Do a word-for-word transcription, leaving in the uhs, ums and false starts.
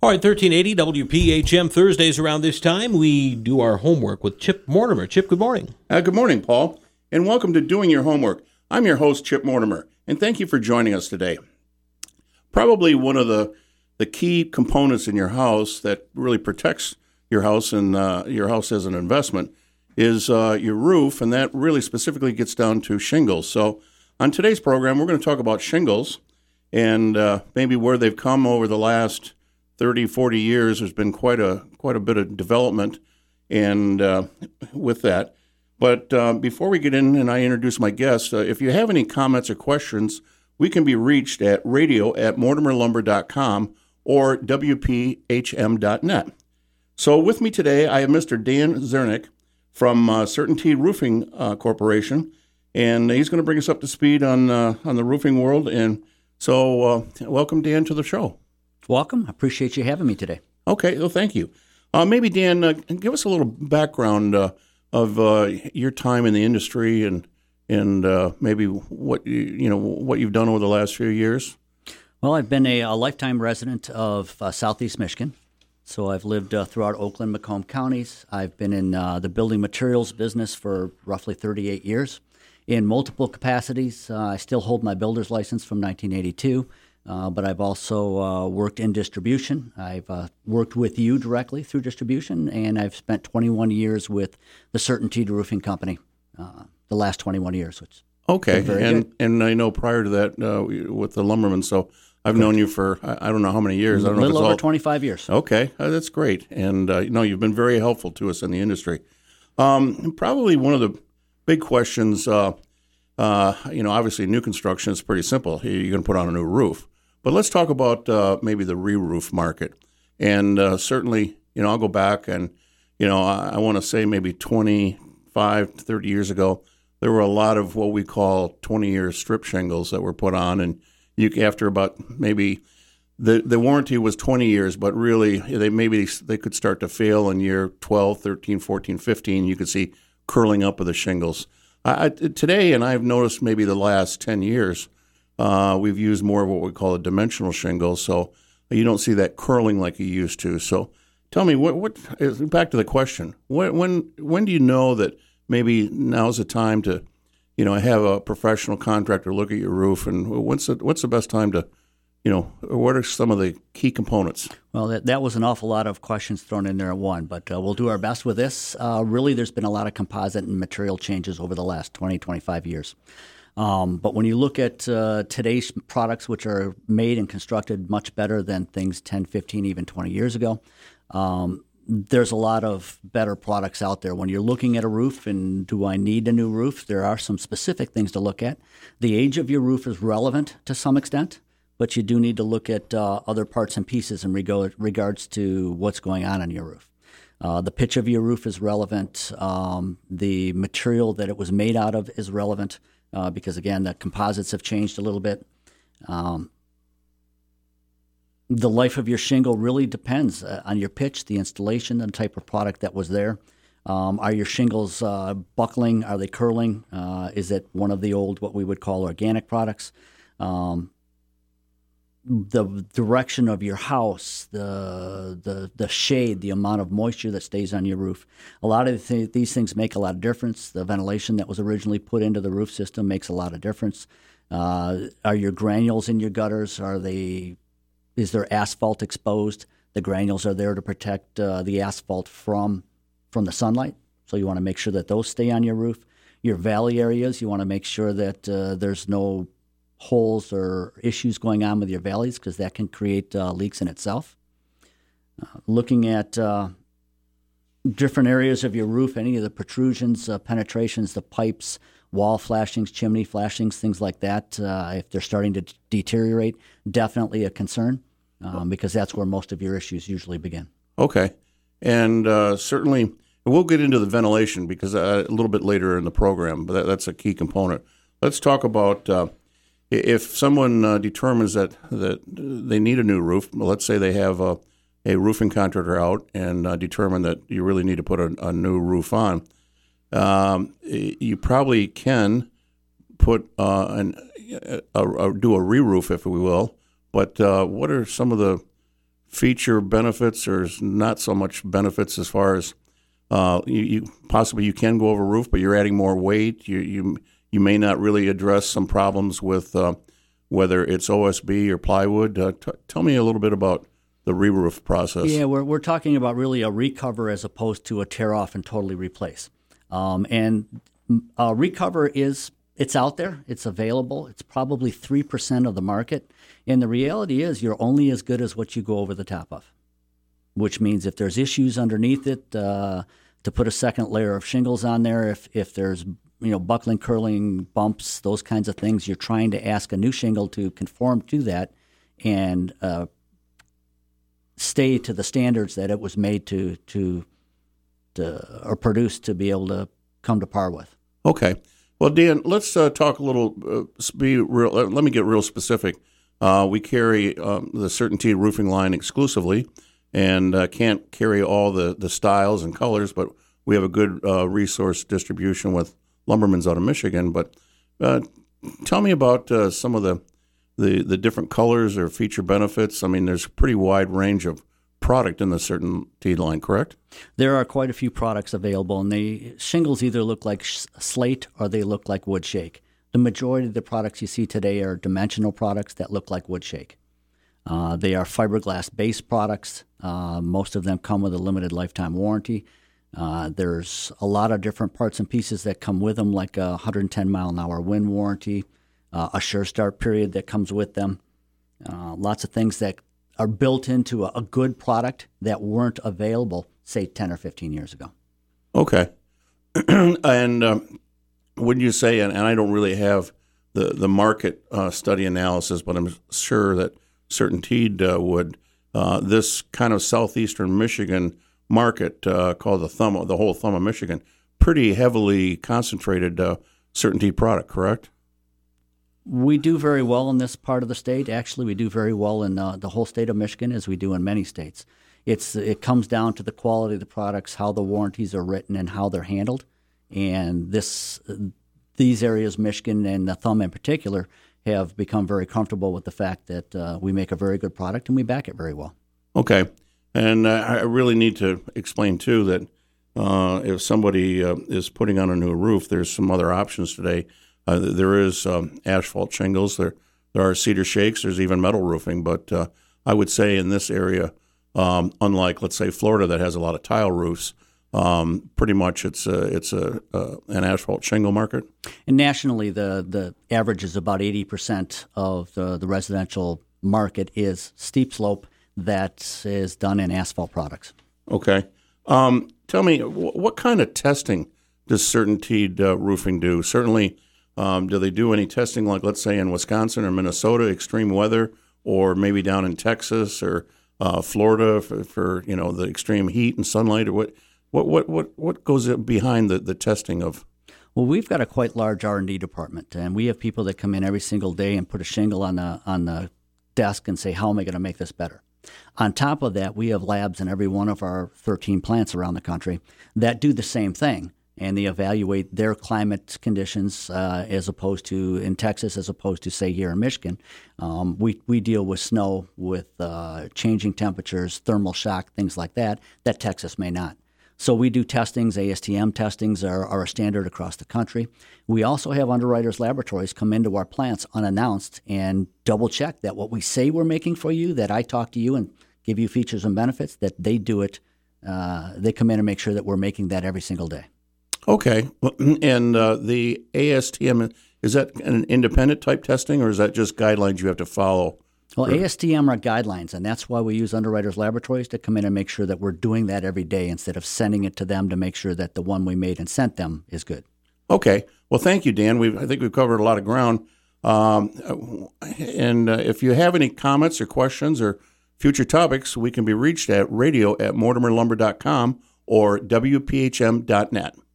All right, thirteen eighty W P H M, Thursdays around this time, we do our homework with Chip Mortimer. Chip, good morning. Uh, good morning, Paul, and welcome to Doing Your Homework. I'm your host, Chip Mortimer, and thank you for joining us today. Probably one of the, the key components in your house that really protects your house and uh, your house as an investment is uh, your roof, and that really specifically gets down to shingles. So on today's program, we're going to talk about shingles and uh, maybe where they've come over the last thirty, forty years. There's been quite a quite a bit of development and uh, with that. But uh, before we get in and I introduce my guests, uh, if you have any comments or questions, we can be reached at radio at mortimer lumber dot com or w p h m dot net. So with me today, I have Mister Dan Zernick from uh, Certainty Roofing uh, Corporation, and he's going to bring us up to speed on uh, on the roofing world. And so uh, welcome, Dan, to the show. Welcome. I appreciate you having me today. Okay, well, thank you. Uh, maybe, Dan, uh, give us a little background uh, of uh, your time in the industry and and uh, maybe what you, you know what you've done over the last few years. Well, I've been a, a lifetime resident of uh, Southeast Michigan, so I've lived uh, throughout Oakland, Macomb counties. I've been in uh, the building materials business for roughly thirty-eight years in multiple capacities. Uh, I still hold my builder's license from nineteen eighty-two. Uh, but I've also uh, worked in distribution. I've uh, worked with you directly through distribution, and I've spent twenty-one years with the Certainty Roofing Company, uh, the last twenty-one years. Which okay, very and good. and I know prior to that uh, with the lumberman, so I've Correct. known you for I, I don't know how many years. I don't a little know if it's over all... twenty-five years. Okay, uh, that's great, and uh, you know you've been very helpful to us in the industry. Um, probably one of the big questions, uh, uh, you know, obviously new construction is pretty simple. You're going to put on a new roof. But let's talk about uh, maybe the re-roof market. And uh, certainly, you know, I'll go back and, you know, I, I want to say maybe twenty-five, thirty years ago, there were a lot of what we call twenty-year strip shingles that were put on. And you after about maybe the, the warranty was twenty years, but really they maybe they could start to fail in year twelve, thirteen, fourteen, fifteen. You could see curling up of the shingles. I, I, today, and I've noticed maybe the last ten years, Uh, we've used more of what we call a dimensional shingle, so you don't see that curling like you used to. So tell me, what, what back to the question, when, when when do you know that maybe now's the time to, you know, have a professional contractor look at your roof, and what's the, what's the best time to, you know, what are some of the key components? Well, that, that was an awful lot of questions thrown in there at one, but uh, we'll do our best with this. Uh, really, there's been a lot of composite and material changes over the last twenty, twenty-five years. Um, but when you look at uh, today's products, which are made and constructed much better than things ten, fifteen, even twenty years ago, um, there's a lot of better products out there. When you're looking at a roof and do I need a new roof, there are some specific things to look at. The age of your roof is relevant to some extent, but you do need to look at uh, other parts and pieces in reg- regards to what's going on on your roof. Uh, the pitch of your roof is relevant. Um, the material that it was made out of is relevant. Uh, because, again, the composites have changed a little bit. Um, the life of your shingle really depends uh, on your pitch, the installation, the type of product that was there. Um, are your shingles uh, buckling? Are they curling? Uh, is it one of the old, what we would call organic products? Um, the direction of your house, the, the the shade, the amount of moisture that stays on your roof. A lot of th- these things make a lot of difference. The ventilation that was originally put into the roof system makes a lot of difference. Uh, are your granules in your gutters? Are they? Is there asphalt exposed? The granules are there to protect uh, the asphalt from from the sunlight, so you want to make sure that those stay on your roof. Your valley areas, you want to make sure that uh, there's no holes or issues going on with your valleys, because that can create uh, leaks in itself. Uh, looking at uh, different areas of your roof, any of the protrusions, uh, penetrations, the pipes, wall flashings, chimney flashings, things like that, uh, if they're starting to d- deteriorate, definitely a concern, um, because that's where most of your issues usually begin. Okay. And uh, certainly, we'll get into the ventilation because uh, a little bit later in the program, but that, that's a key component. Let's talk about uh, if someone uh, determines that, that they need a new roof. Let's say they have a, a roofing contractor out and uh, determine that you really need to put a, a new roof on. Um, you probably can put uh, an, a, a, do a re-roof, if we will, but uh, what are some of the feature benefits, or not so much benefits as far as uh, you, you possibly you can go over a roof, but you're adding more weight. You you you may not really address some problems with uh, whether it's O S B or plywood. Uh, t- tell me a little bit about the re-roof process. Yeah, we're we're talking about really a recover as opposed to a tear off and totally replace. Um, and uh, recover is it's out there, it's available. It's probably three percent of the market, and the reality is you're only as good as what you go over the top of. Which means if there's issues underneath it, uh, to put a second layer of shingles on there. If if there's you know buckling, curling, bumps, those kinds of things, you're trying to ask a new shingle to conform to that, and uh, stay to the standards that it was made to to to or produced to be able to come to par with. Okay, well, Dan, let's uh, talk a little. Uh, be real. Uh, let me get real specific. Uh, we carry um, the CertainTeed roofing line exclusively, and uh, can't carry all the, the styles and colors, but we have a good uh, resource distribution with Lumbermans out of Michigan. But uh, tell me about uh, some of the The, the different colors or feature benefits. I mean, there's a pretty wide range of product in the CertainTeed line, correct? There are quite a few products available, and the shingles either look like sh- slate or they look like wood shake. The majority of the products you see today are dimensional products that look like wood shake. Uh, they are fiberglass-based products. Uh, most of them come with a limited lifetime warranty. Uh, there's a lot of different parts and pieces that come with them, like a one hundred ten mile an hour wind warranty, Uh, a sure start period that comes with them. Uh, lots of things that are built into a, a good product that weren't available, say, ten or fifteen years ago. Okay. and um, wouldn't you say, and, and I don't really have the, the market uh, study analysis, but I'm sure that CertainTeed uh, would, uh, this kind of southeastern Michigan market uh, called the thumb, the whole thumb of Michigan, pretty heavily concentrated uh, CertainTeed product, correct? We do very well in this part of the state. Actually, we do very well in uh, the whole state of Michigan, as we do in many states. It's it comes down to the quality of the products, how the warranties are written, and how they're handled. And this, these areas, Michigan and the thumb in particular, have become very comfortable with the fact that uh, we make a very good product and we back it very well. Okay, and uh, I really need to explain too that uh, if somebody uh, is putting on a new roof, there's some other options today. Uh, there is um, asphalt shingles. There there are cedar shakes. There's even metal roofing. But uh, I would say in this area, um, unlike, let's say, Florida that has a lot of tile roofs, um, pretty much it's a, it's a, uh, an asphalt shingle market. And nationally, the, the average is about eighty percent of the, the residential market is steep slope that is done in asphalt products. Okay. Um, tell me, w- what kind of testing does CertainTeed uh, roofing do? Certainly, Um, do they do any testing, like let's say in Wisconsin or Minnesota, extreme weather, or maybe down in Texas or uh, Florida for, for you know the extreme heat and sunlight? Or what what what what, what goes behind the, the testing of? Well, we've got a quite large R and D department, and we have people that come in every single day and put a shingle on the on the desk and say, "How am I going to make this better?" On top of that, we have labs in every one of our thirteen plants around the country that do the same thing. And they evaluate their climate conditions uh, as opposed to in Texas, as opposed to, say, here in Michigan. Um, we, we deal with snow, with uh, changing temperatures, thermal shock, things like that, that Texas may not. So we do testings. A S T M testings are, are a standard across the country. We also have underwriters' laboratories come into our plants unannounced and double-check that what we say we're making for you, that I talk to you and give you features and benefits, that they do it. Uh, they come in and make sure that we're making that every single day. Okay, and uh, the A S T M, is that an independent type testing, or is that just guidelines you have to follow? Well, A S T M are guidelines, and that's why we use underwriters' laboratories to come in and make sure that we're doing that every day instead of sending it to them to make sure that the one we made and sent them is good. Okay, well, thank you, Dan. We've, I think we've covered a lot of ground. Um, and uh, if you have any comments or questions or future topics, we can be reached at radio at mortimer lumber dot com or w p h m dot net.